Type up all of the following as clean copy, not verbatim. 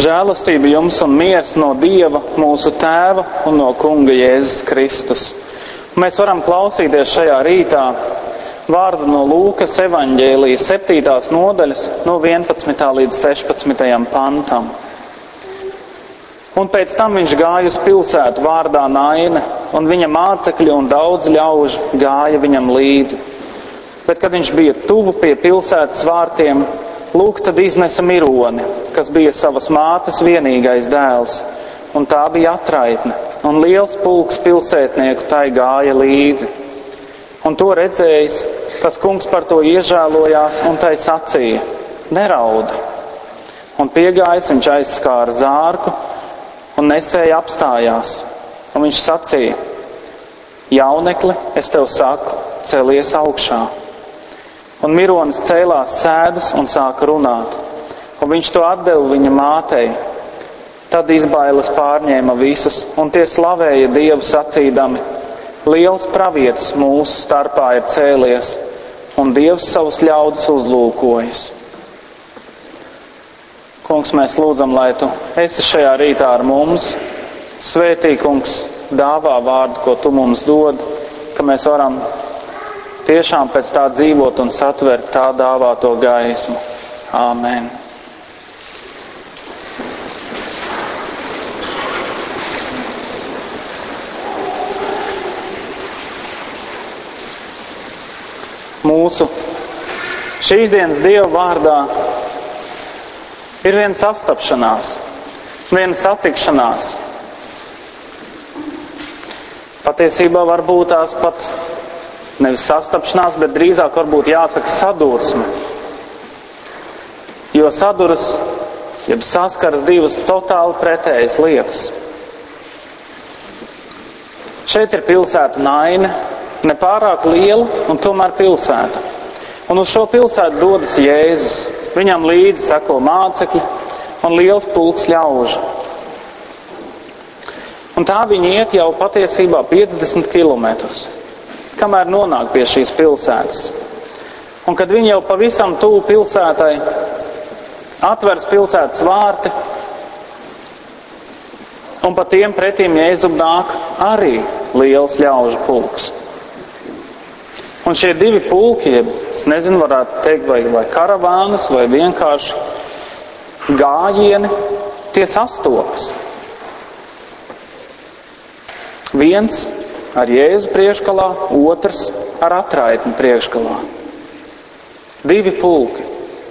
Žēlastība jums un miers no Dieva, mūsu Tēva un no Kunga Jēzus Kristus. Mēs varam klausīties šajā rītā vārdu no Lūkas evaņģēlijas 7. nodaļas no 11. līdz 16. pantam. Un pēc tam viņš gāja uz pilsētu vārdā Naine, un viņa mācekļi un daudz ļaužu gāja viņam līdzi. Bet, kad viņš bija tuvu pie pilsētas vārtiem, lūk, tad iznesa mironi, kas bija savas mātes vienīgais dēls, un tā bija atraitne, un liels pulks pilsētnieku tai gāja līdzi. Un to redzējis, tas kungs par to iežēlojās un tai sacīja: neraudi. Un piegājis, viņš aizskāra zārku, un nesēja apstājās. Un viņš sacīja: jaunekli, es tev saku, celies augšā. Un mironis cēlās sēdus un sāka runāt, un viņš to atdeva viņa mātei. Tad izbailes pārņēma visus, un tie slavēja Dievu sacīdami: liels pravietis mūsu starpā ir cēlies, un Dievs savus ļaudis uzlūkojas. Kungs, mēs lūdzam, lai tu esi šajā rītā ar mums. Svētī, kungs, dāvā vārdu, ko tu mums dod, ka mēs varam tiešām pēc tā dzīvot un satvert tā dāvāto gaismu. Āmen. Mūsu šīs dienas Dieva vārdā ir viena sastapšanās, viena satikšanās. Patiesībā varbūt tās pat nevis sastapšanās, bet drīzāk varbūt jāsaka sadursme. Jo saduras, jeb saskaras divas totāli pretējas lietas. Šeit ir pilsēta Naine, nepārāk liela un tomēr pilsēta. Un uz šo pilsētu dodas Jēzus. Viņam līdzi seko mācekļi un liels pulks ļaužu. Un tā viņi iet jau patiesībā 50 kilometrus, kamēr nonāk pie šīs pilsētas. Un kad viņi jau pavisam tuvu pilsētai, atveras pilsētas vārti, un pa tiem pretīm Jēzum nāk arī liels ļaužu pulks. Un šie divi pulki, es nezinu, varētu teikt, vai karavānas, vai vienkārši gājieni, tie sastopas. Viens ar Jēzu priekšgalā, otrs ar atraitni priekšgalā. Divi pulki.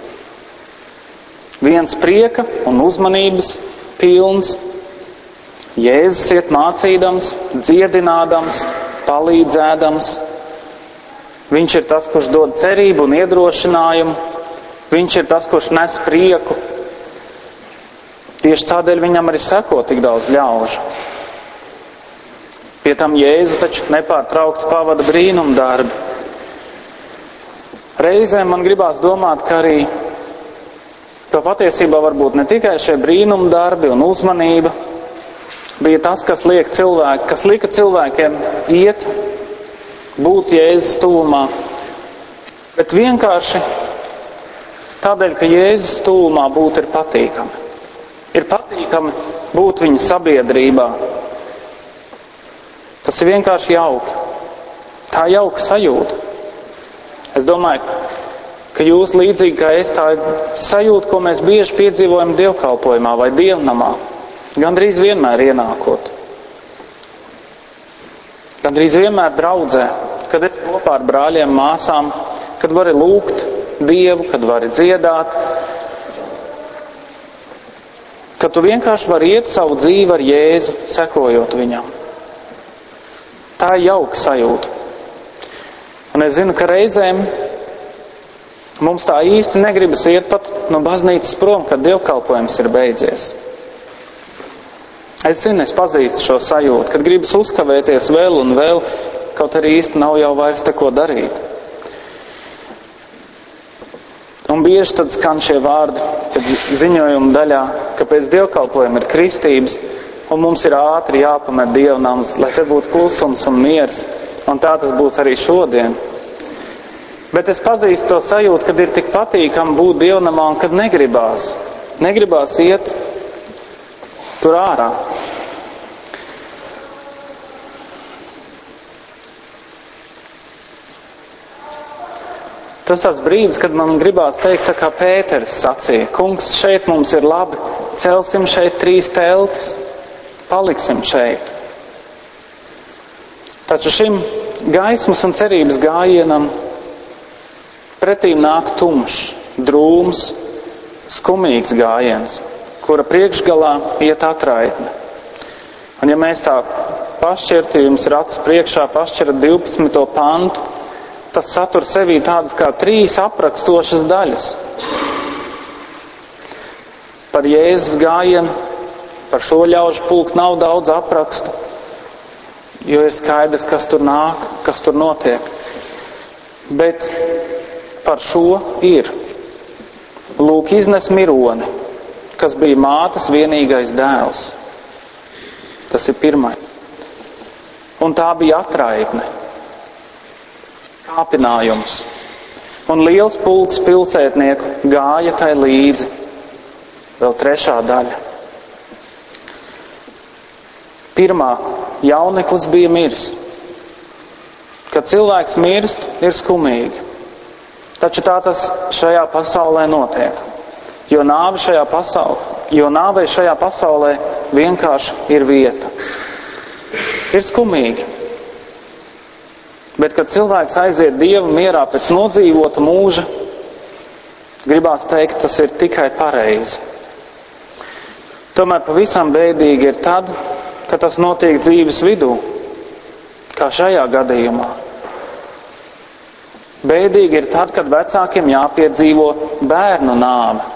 Viens prieka un uzmanības pilns. Jēzus iet mācīdams, dziedinādams, palīdzēdams. Viņš ir tas, kurš dod cerību un iedrošinājumu. Viņš ir tas, kurš nes prieku. Tieši tādēļ viņam arī seko tik daudz ļaužu. Pie tam Jēzu taču nepārtraukti pavada brīnumdarbi. Reizēm man gribās domāt, ka arī to patiesībā varbūt ne tikai šie brīnumdarbi un uzmanība bija tas, kas lika cilvēkiem iet, būt Jēzus tuvumā, bet vienkārši tādēļ, ka Jēzus tuvumā būt ir patīkami. Ir patīkami būt viņa sabiedrībā. Tas ir vienkārši jauki. Tā jauka sajūta. Es domāju, ka jūs līdzīgi kā es, tā sajūta, ko mēs bieži piedzīvojam dievkalpojumā vai dievnamā, gandrīz vienmēr ienākot. Gandrīz vienmēr draudzē, kad esi kopā ar brāļiem, māsām, kad vari lūgt Dievu, kad vari dziedāt, kad tu vienkārši vari iet savu dzīvi ar Jēzu, sekojot viņam. Tā ir jauka sajūta. Un es zinu, ka reizēm mums tā īsti negribas iet pat no baznīcas prom, kad dievkalpojums ir beidzies. Es zinu, es pazīstu šo sajūtu, kad gribas uzkavēties vēl un vēl, kaut arī īsti nav jau vairs te ko darīt. Un bieži tad skan šie vārdi, kad ziņojuma daļā, ka pēc dievkalpojuma ir kristības, un mums ir ātri jāpamet dievnams, lai te būtu klusums un miers, un tā tas būs arī šodien. Bet es pazīstu to sajūtu, kad ir tik patīkami būt dievnamā un kad negribās iet tur ārā. Tas tāds brīdis, kad man gribās teikt, tā kā Pēteris sacīja, kungs, šeit mums ir labi, celsim šeit 3 teltis, paliksim šeit. Taču šim gaismas un cerības gājienam pretīm nāk tumšs, drūms, skumīgs gājiens, kura priekšgalā iet atraitne. Un ja mēs tā pašķirtu, jums ir acis priekšā pašķirat 12. pantu, tas satur sevī tādas kā 3 aprakstošas daļas. Par Jēzus gājienu, par šo ļaužu pulku nav daudz aprakstu, jo ir skaidrs, kas tur nāk, kas tur notiek. Bet par šo ir. Lūk, iznes Mironi, kas bija mātes vienīgais dēls. Tas ir pirmais. Un tā bija atraitne. Kāpinājums. Un liels pulks pilsētnieku gāja tai līdzi. Vēl 3. daļa. Pirmā, jauneklis bija miris. Kad cilvēks mirst, ir skumīgi. Taču tā tas šajā pasaulē notiek. Jo nāvei šajā pasaulē vienkārši ir vieta. Ir skumīgi. Bet, kad cilvēks aiziet Dievu mierā pēc nodzīvota mūža, gribās teikt, tas ir tikai pareizi. Tomēr pavisam bēdīgi ir tad, kad tas notiek dzīves vidū, kā šajā gadījumā. Bēdīgi ir tad, kad vecākiem jāpiedzīvo bērnu nāve.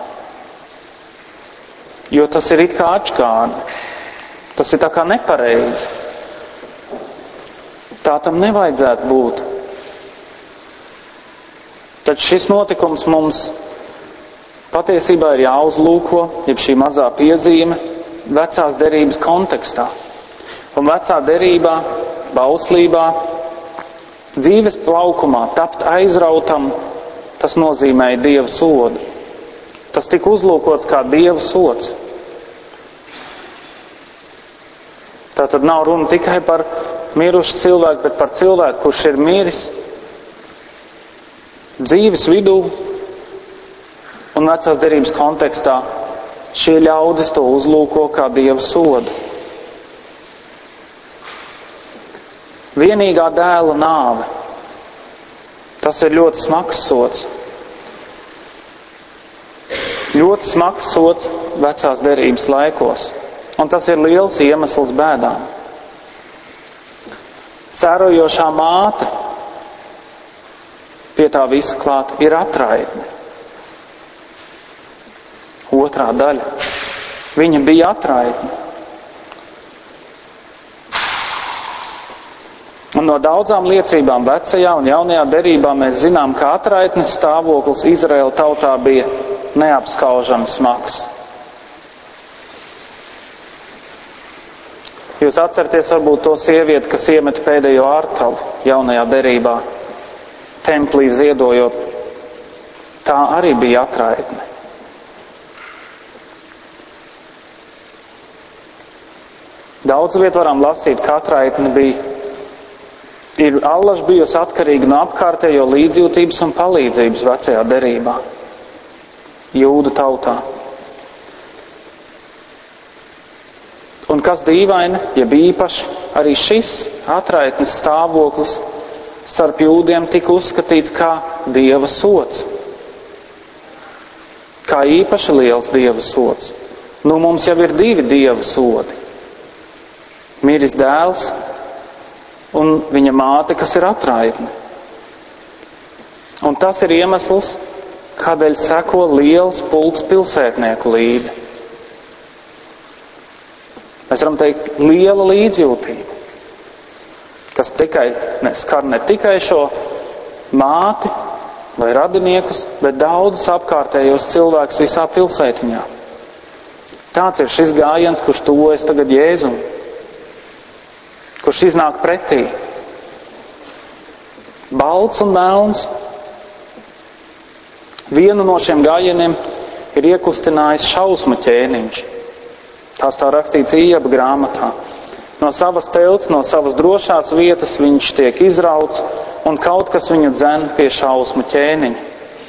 Jo tas ir it kā atšķkārni. Tas ir tā kā nepareizi. Tā tam nevajadzētu būt. Taču šis notikums mums patiesībā ir jāuzlūko, jeb šī mazā piezīme, vecās derības kontekstā. Un vecā derībā, bauslībā, dzīves plaukumā tapt aizrautam, tas nozīmēja Dieva sodu. Tas tika uzlūkots kā Dieva sods. Tā tad nav runa tikai par mirušu cilvēku, bet par cilvēku, kurš ir miris dzīves vidū un vecās derības kontekstā. Šie ļaudis to uzlūko kā Dieva sodu. Vienīgā dēla nāve. Tas ir ļoti smags sods. Ļoti smags sods vecās derības laikos. Un tas ir liels iemesls bēdām. Cērojošā māte pie tā visa klāt ir atraitne. 2. daļa. Viņa bija atraitne. Un no daudzām liecībām vecajā un jaunajā derībā mēs zinām, ka atraitnes stāvoklis Izraēla tautā bija neapskaužami smags. Jūs atceraties varbūt to sievieti, kas iemet pēdējo ārtavu jaunajā derībā, templī ziedojot. Tā arī bija atraitne. Daudz viet varam lasīt, ka atraitne ir allaž bijusi atkarīga no apkārtējo līdzjūtības un palīdzības vecajā derībā, Jūdu tautā. Un kas dīvaini, jeb īpaši, arī šis atraitnes stāvoklis starp jūdiem tika uzskatīts kā Dieva sods. Kā īpaši liels Dieva sods. Nu, mums jau ir 2 Dieva sodi. Miris dēls un viņa māte, kas ir atraitne. Un tas ir iemesls, kādēļ seko liels pulks pilsētnieku līdzi. Mēs varam teikt, liela līdzjūtība, kas skar ne tikai šo māti vai radiniekus, bet daudzus apkārtējos cilvēkus visā pilsētiņā. Tāds ir šis gājiens, kurš tuvojas tagad Jēzum, kurš iznāk pretī. Balts un melns. Vienu no šiem gājieniem ir iekustinājis šausmu ķēniņš. Tās tā rakstīts Ieba grāmatā. No savas telts, no savas drošās vietas viņš tiek izrauts, un kaut kas viņu dzen pie šausmu ķēniņa.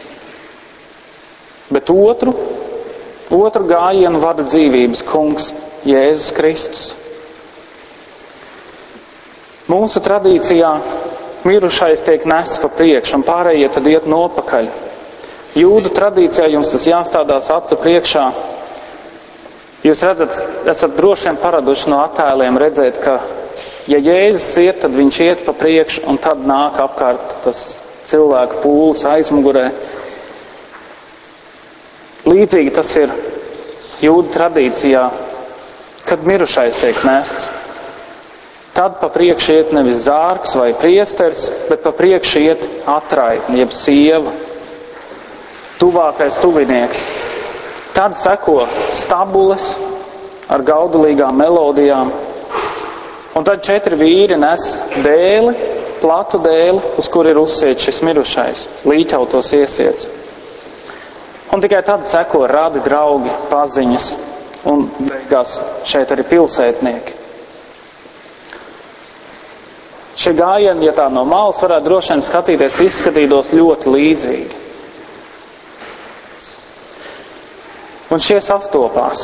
Bet otru gājienu vada dzīvības kungs, Jēzus Kristus. Mūsu tradīcijā mirušais tiek nests pa priekšu, un pārējie tad iet nopakaļ. Jūdu tradīcijā jums tas jāstādās acu priekšā. Jūs redzat, esat droši vien paraduši no attēliem redzēt, ka, ja Jēzus iet, tad viņš iet pa priekšu, un tad nāk apkārt tas cilvēku pūlis aizmugurē. Līdzīgi tas ir jūdu tradīcijā, kad mirušais tiek nests. Tad pa priekšu iet nevis zārks vai priesteris, bet pa priekšu iet atraitne, jeb sieva, tuvākais tuvinieks. Tad seko stabules ar gaudulīgām melodijām, un tad 4 vīri nes dēli, platu dēli, uz kur ir uzsiet šis mirušais, līķautos iesiets. Un tikai tad seko radi, draugi, paziņas, un beigās šeit arī pilsētnieki. Šie gājieni, ja tā no malas varētu droši vien skatīties, izskatītos ļoti līdzīgi. Un šie sastopās.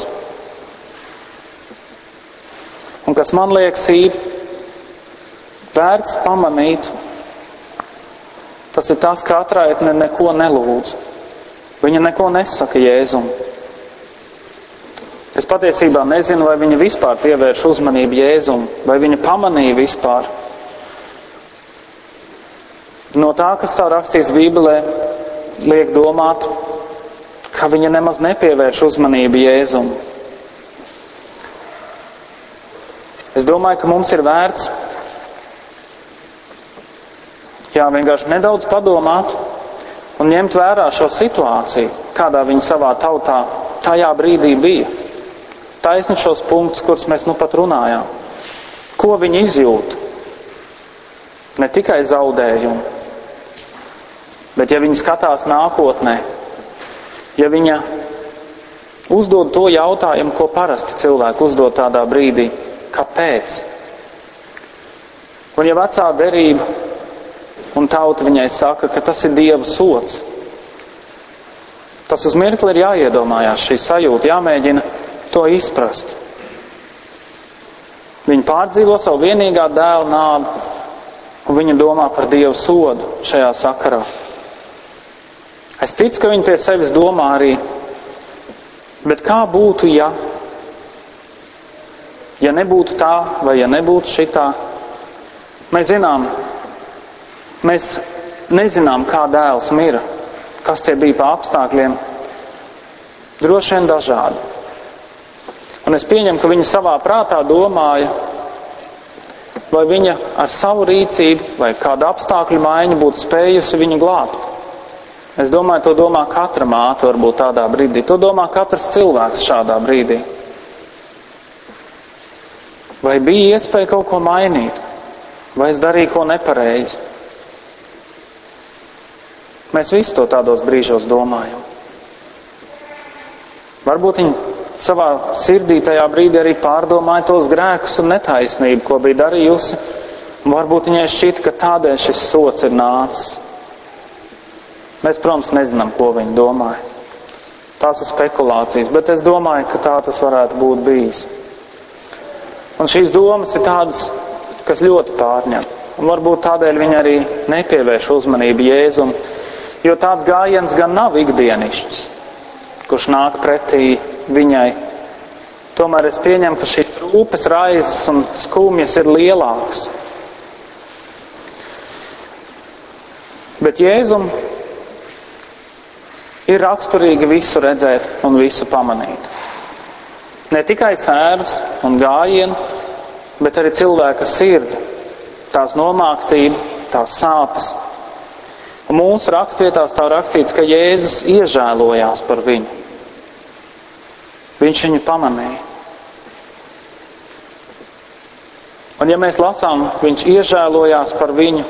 Un kas man liekas vērts pamanīt, tas ir tas, ka atraitne neko nelūdz. Viņa neko nesaka Jēzum. Es patiesībā nezinu, vai viņa vispār pievērš uzmanību Jēzum, vai viņa pamanīja vispār. No tā, kas tā rakstīts Bībelē, liek domāt, ka viņa nemaz nepievērš uzmanību Jēzum. Es domāju, ka mums ir vērts vienkārši nedaudz padomāt un ņemt vērā šo situāciju, kādā viņa savā tautā tajā brīdī bija. Taisni šos punktus, kurus mēs nu pat runājām. Ko viņi izjūt? Ne tikai zaudējumu, bet ja viņi skatās nākotnē, ja viņa uzdod to jautājumu, ko parasti cilvēki uzdod tādā brīdī, kāpēc? Un ja vecā derība un tauta viņai saka, ka tas ir Dieva sods, tas uz mirkli ir jāiedomājās, šī sajūta, jāmēģina to izprast. Viņa pārdzīvo savu vienīgā dēla nāvi, un viņa domā par Dieva sodu šajā sakarā. Es ticu, ka viņi pie sevis domā arī, bet kā būtu, ja nebūtu tā, vai ja nebūtu šitā? Mēs nezinām, kā dēls mira, kas tie bija pa apstākļiem, droši vien dažādi. Un es pieņemu, ka viņa savā prātā domāja, vai viņa ar savu rīcību vai kādu apstākļu maiņu būtu spējusi viņu glābt. Es domāju, to domā katra māte varbūt tādā brīdī. To domā katrs cilvēks šādā brīdī. Vai bija iespēja kaut ko mainīt? Vai es darīju ko nepareizi? Mēs visi to tādos brīžos domājam. Varbūt viņi savā sirdī tajā brīdī arī pārdomāja tos grēkus un netaisnību, ko bija darījusi. Un varbūt viņai šķita, ka tādēļ šis sods ir nācis. Mēs, protams, nezinām, ko viņi domāja. Tās ir spekulācijas, bet es domāju, ka tā tas varētu būt bijis. Un šīs domas ir tādas, kas ļoti pārņem. Un varbūt tādēļ viņi arī nepievērš uzmanību Jēzum, jo tāds gājiens gan nav ikdienišķs, kurš nāk pretī viņai. Tomēr es pieņemu, ka šīs rūpes, raizes un skumjas ir lielākas. Bet Jēzum ir raksturīgi visu redzēt un visu pamanīt. Ne tikai sēras un gājienu, bet arī cilvēka sirdi, tās nomāktība, tās sāpes. Un mūsu rakstvietās tā rakstīts, ka Jēzus iežēlojās par viņu. Viņš viņu pamanīja. Un ja mēs lasām, viņš iežēlojās par viņu,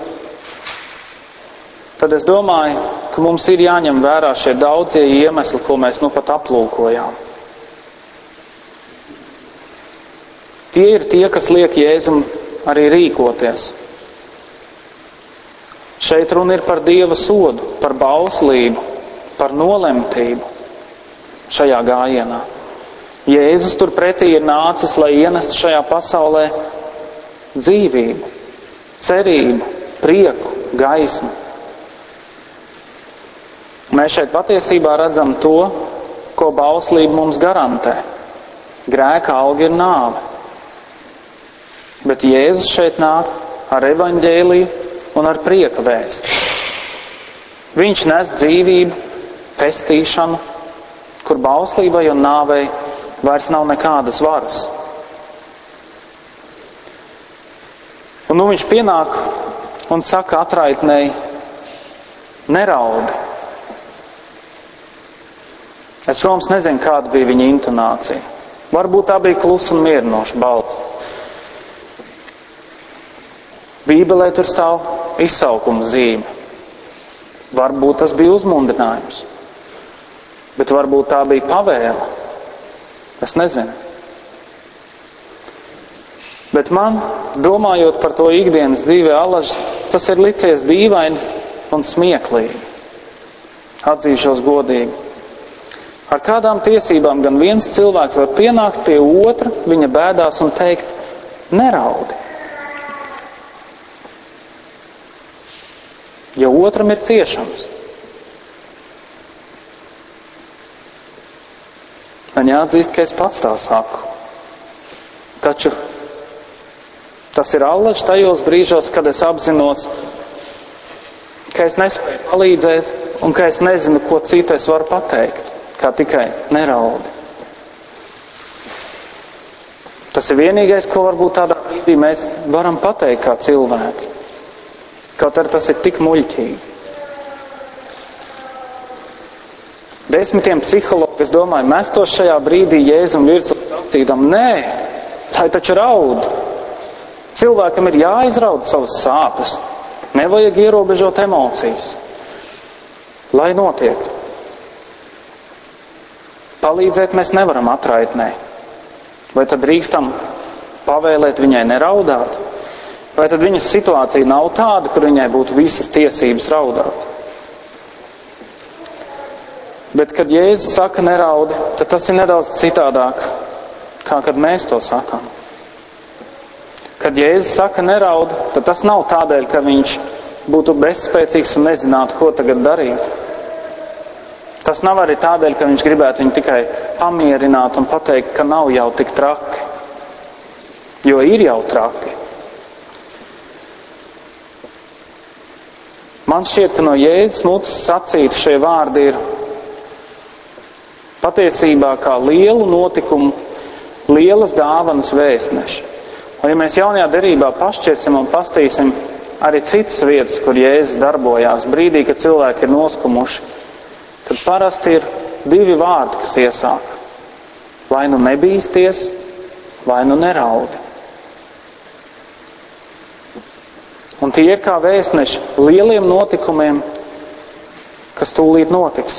tad es domāju, ka mums ir jāņem vērā šie daudzie iemesli, ko mēs nu pat aplūkojām. Tie ir tie, kas liek Jēzum arī rīkoties. Šeit runa ir par Dieva sodu, par bauslību, par nolemtību šajā gājienā. Jēzus turpretī ir nācis, lai ienestu šajā pasaulē dzīvību, cerību, prieku, gaismu. Mēs šeit patiesībā redzam to, ko bauslība mums garantē. Grēka alga ir nāve. Bet Jēzus šeit nāk ar evaņģēliju un ar prieka vēsti. Viņš nes dzīvību, pestīšanu, kur bauslībai un nāvei vairs nav nekādas varas. Un nu viņš pienāk un saka atraitnei: neraudi. Es, protams, nezinu, kāda bija viņa intonācija. Varbūt tā bija klusa un mierinoša balss. Bībelē tur stāv izsaukuma zīme. Varbūt tas bija uzmundrinājums. Bet varbūt tā bija pavēle. Es nezinu. Bet man, domājot par to ikdienas dzīvē alaži, tas ir licies dīvaini un smieklīgi. Atzīšos godīgi. Ar kādām tiesībām gan viens cilvēks var pienākt pie otra, viņa bēdās un teikt: neraudi. Ja otram ir ciešams. Man jāatzīst, ka es pats tā saku. Taču tas ir allaž tajos brīžos, kad es apzinos, ka es nespēju palīdzēt un ka es nezinu, ko citu es varu pateikt, kā tikai neraudi. Tas ir vienīgais, ko varbūt tādā brīdī mēs varam pateikt kā cilvēki. Kaut arī tas ir tik muļķīgi. Desmitiem psihologi, es domāju, mestos šajā brīdī Jēzum virsū sacīdam: nē, tā ir taču raud. Cilvēkam ir jāizrauda savas sāpes. Nevajag ierobežot emocijas. Lai notiek. Palīdzēt mēs nevaram atraitnē. Vai tad drīkstam pavēlēt viņai neraudāt? Vai tad viņas situācija nav tāda, kur viņai būtu visas tiesības raudāt? Bet, kad Jēzus saka neraudi, tad tas ir nedaudz citādāk, kā kad mēs to sakam. Kad Jēzus saka neraudi, tad tas nav tādēļ, ka viņš būtu bezspēcīgs un nezinātu, ko tagad darīt. Tas nav arī tādēļ, ka viņš gribētu viņu tikai pamierināt un pateikt, ka nav jau tik traki. Jo ir jau traki. Man šķiet, ka no Jēzus mutes sacīt šie vārdi ir patiesībā kā lielu notikumu, lielas dāvanas vēstneši. Un ja mēs jaunajā derībā pašķirsim un pastīsim arī citas vietas, kur Jēzus darbojās brīdī, kad cilvēki ir noskumuši, tad parasti ir divi vārdi, kas iesāk. Vai nu nebīsties, vai nu neraudi. Un tie ir kā vēstneši lieliem notikumiem, kas tūlīt notiks.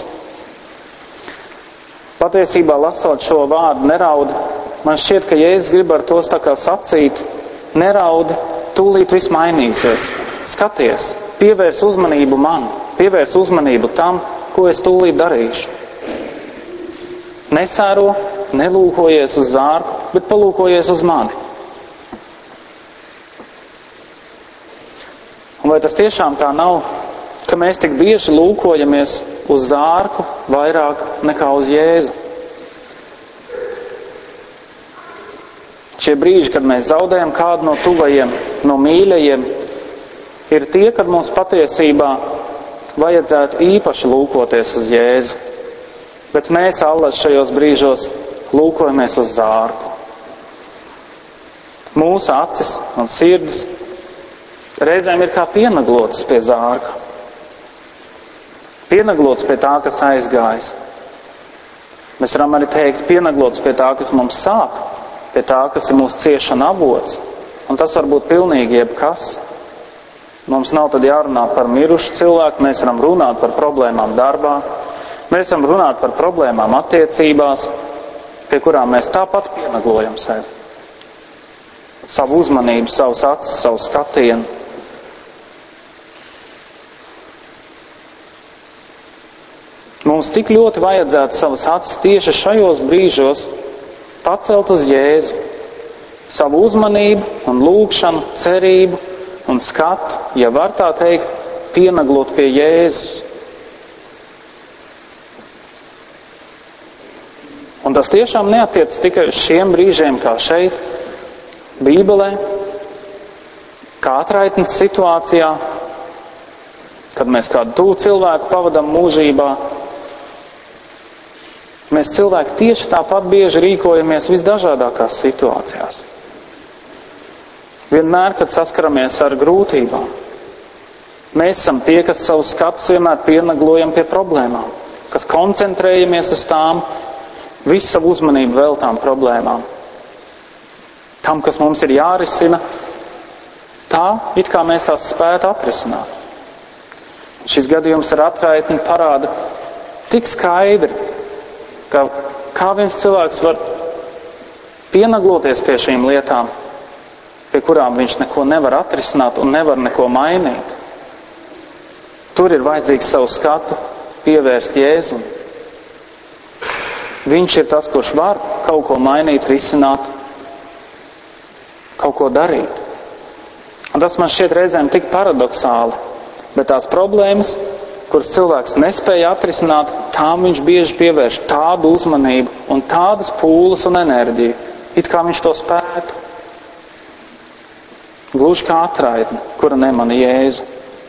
Patiesībā, lasot šo vārdu neraudi, man šķiet, ka Jēzus grib ar tos tā kā sacīt: neraudi, tūlīt viss mainīsies. Skaties, pievērs uzmanību man, pievērs uzmanību tam, ko es tūlīt darīšu. Nesēro, nelūkojies uz zārku, bet palūkojies uz mani. Un vai tas tiešām tā nav, ka mēs tik bieži lūkojamies uz zārku vairāk nekā uz Jēzu? Šie brīži, kad mēs zaudējam kādu no tuvajiem, no mīļajiem, ir tie, kad mums patiesībā vajadzētu īpaši lūkoties uz Jēzu. Bet mēs allaž šajos brīžos lūkojamies uz zārku. Mūsu acis un sirdis reizēm ir kā pienaglotas pie zārka. Pienaglotas pie tā, kas aizgājis. Mēs varam arī teikt pienaglotas pie tā, kas mums sāp, pie tā, kas ir mūsu ciešana avots. Un tas var būt pilnīgi jebkas. Mums nav tad jārunā par mirušu cilvēku, mēs varam runāt par problēmām darbā, mēs varam runāt par problēmām attiecībās, pie kurām mēs tāpat pienaglojam sevi. savu uzmanību, savus acis, savu skatienu. Mums tik ļoti vajadzētu savas acis tieši šajos brīžos pacelt uz Jēzu, savu uzmanību un lūgšanu, cerību un skatu, ja var tā teikt, pienaglot pie Jēzus. Un tas tiešām neatiec tikai uz šiem brīžiem, kā šeit, Bībelē, kā atraitnes situācijā, kad mēs kādu tuvu cilvēku pavadam mūžībā. Mēs cilvēki tieši tāpat bieži rīkojamies visdažādākās situācijās. Vienmēr, kad saskaramies ar grūtībām, mēs esam tie, kas savus skatus vienmēr pienaglojam pie problēmām, kas koncentrējamies uz tām, visu savu uzmanību veltām problēmām. Tam, kas mums ir jārisina, tā, it kā mēs tās spētu atrisināt. Šis gadījums ar atraitni parāda tik skaidri, ka kā viens cilvēks var pienagloties pie šīm lietām, pie kurām viņš neko nevar atrisināt un nevar neko mainīt. Tur ir vajadzīgs savu skatu pievērst Jēzum. Viņš ir tas, kurš var kaut ko mainīt, risināt, kaut ko darīt. Un tas man šķiet reizēm tik paradoxāli, bet tās problēmas, kuras cilvēks nespēja atrisināt, tām viņš bieži pievērš tādu uzmanību un tādas pūles un enerģiju, it kā viņš to spētu. Gluži kā atraitne, kura nemana Jēzu.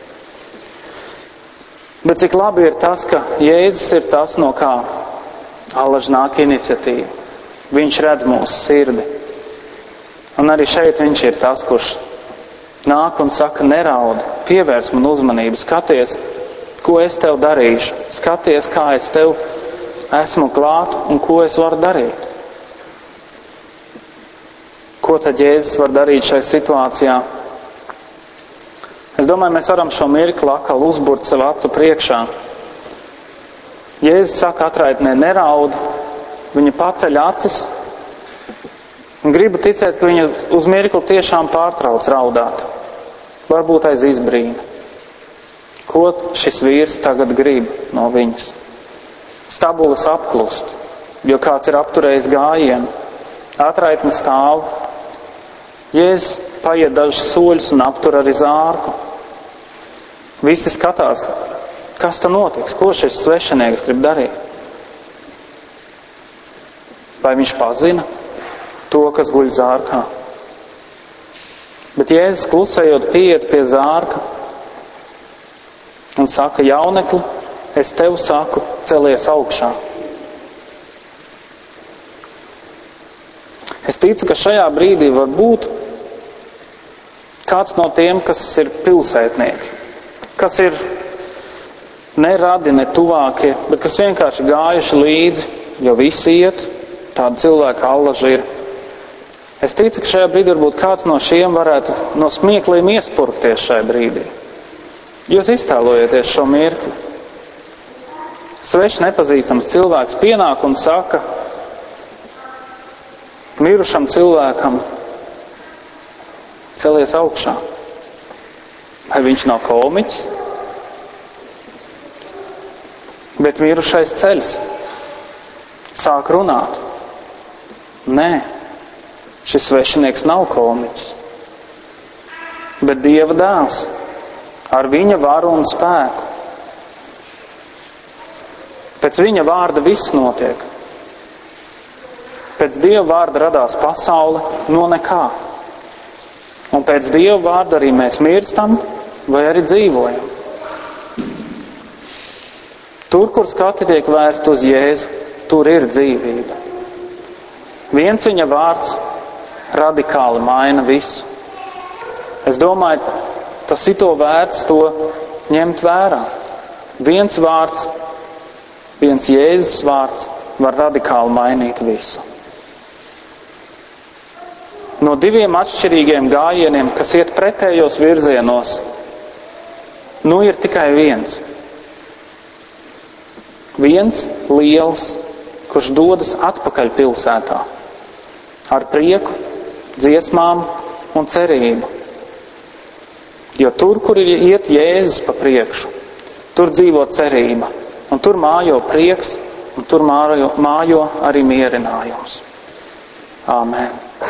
Bet cik labi ir tas, ka Jēzus ir tas, no kā allaž nāk iniciatīva. Viņš redz mūsu sirdi. Un arī šeit viņš ir tas, kurš nāk un saka, neraudi, pievērs man uzmanību, skaties, ko es tev darīšu, skaties, kā es tev esmu klāt un ko es varu darīt. Ko tad Jēzus var darīt šai situācijā? Es domāju, mēs varam šo mirkli atkal uzburt sev acu priekšā. Jēzus saka atraitnē, neraudi, viņa paceļ acis un gribu ticēt, ka viņa uz mirkli tiešām pārtrauc raudāt. Varbūt aiz izbrīna. Ko šis vīrs tagad grib no viņas? Stabulis apklust, jo kāds ir apturējis gājienu. Atraitne stāv. Jēzus paiet dažus soļus un aptur arī zārku. Visi skatās, kas ta notiks, ko šis svešinieks grib darīt. Vai viņš pazina to, kas guļ zārkā? Bet Jēzus klusējot pieiet pie zārka un saka, jaunekli, es tev saku, celies augšā. Es ticu, ka šajā brīdī var būt kāds no tiem, kas ir pilsētnieki, kas ir ne radi, ne tuvākie, bet kas vienkārši gājuši līdzi, jo visi iet, tāda cilvēka allaži ir. Es ticu, ka šajā brīdī varbūt kāds no šiem varētu no smiekliem iespurkties šajā brīdī. Jūs iztēlojieties šo mirkli. Svešs nepazīstams cilvēks pienāk un saka mirušam cilvēkam, celies augšā. Vai viņš nav komiķis? Bet mirušais ceļas. Sāk runāt. Nē, šis svešinieks nav komiķis. Bet Dieva dēls ar viņa varu un spēku. Pēc viņa vārda viss notiek. Pēc Dieva vārda radās pasaule no nekā. Un pēc Dieva vārda arī mēs mirstam vai arī dzīvojam. Tur, kur skati tiek vērst uz Jēzu, tur ir dzīvība. Viens viņa vārds radikāli maina visu. Es domāju, tas ir to vērts to ņemt vērā. Viens vārds, viens Jēzus vārds var radikāli mainīt visu. No diviem atšķirīgiem gājieniem, kas iet pretējos virzienos, nu ir tikai viens. Viens liels, kurš dodas atpakaļ pilsētā. Ar prieku, dziesmām, un cerību. Jo tur, kur ir iet Jēzus pa priekšu, tur dzīvo cerība, un tur mājo prieks, un tur mājo arī mierinājums. Āmen.